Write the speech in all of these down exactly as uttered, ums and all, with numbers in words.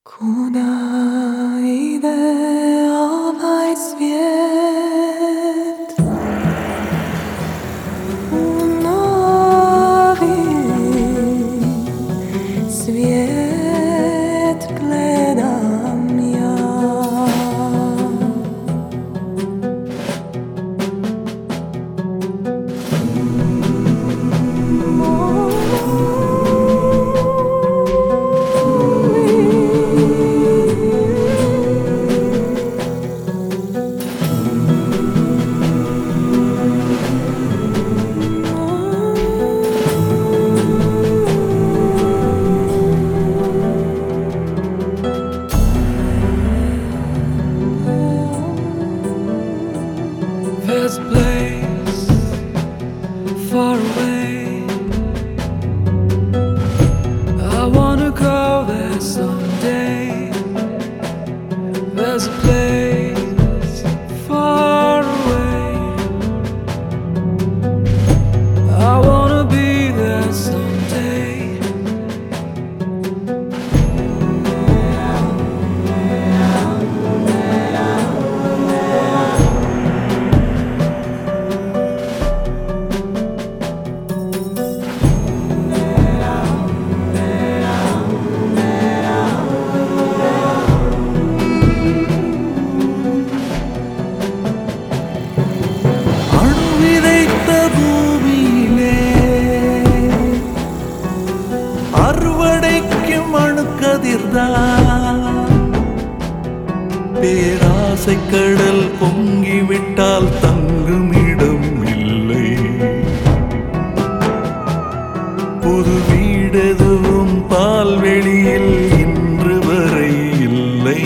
Kuda ideowy świat unowi świat gledam ja. There's a place far away. I wanna go there someday. There's a place far away. I wanna be there someday. பேராசை கடல் பொங்கிவிட்டால் தங்குமிடம் இல்லை. புது வீடெதுவும் பால்வெளியில் இன்று வரை இல்லை.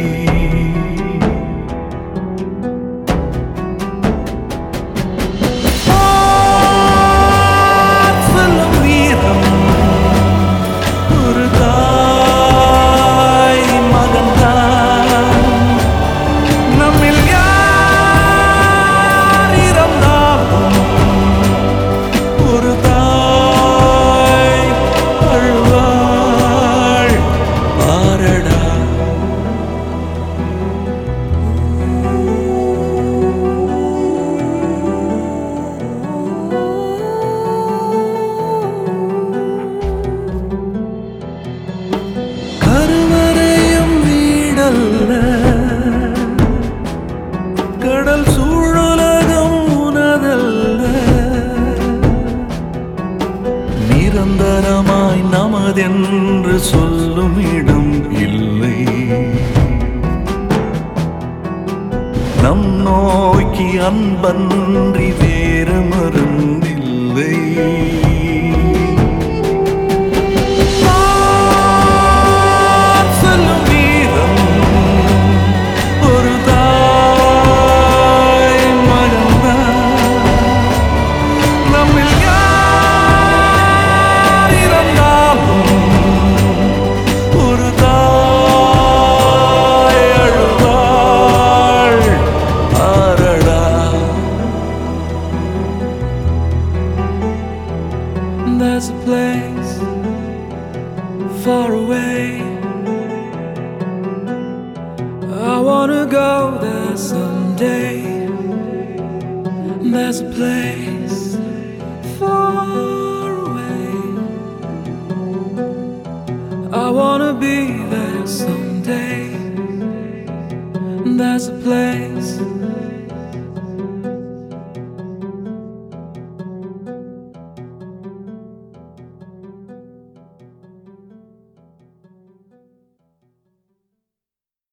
கடல் சூழலகம் உனதல்ல, நிரந்தரமாய் நமதென்று சொல்லும் இடம் இல்லை. நம் நோக்கி அன்பன்றி வேறு மருந்தில்லை. There's a place far away. I wanna go there someday. There's a place far away. I wanna be there someday. There's a place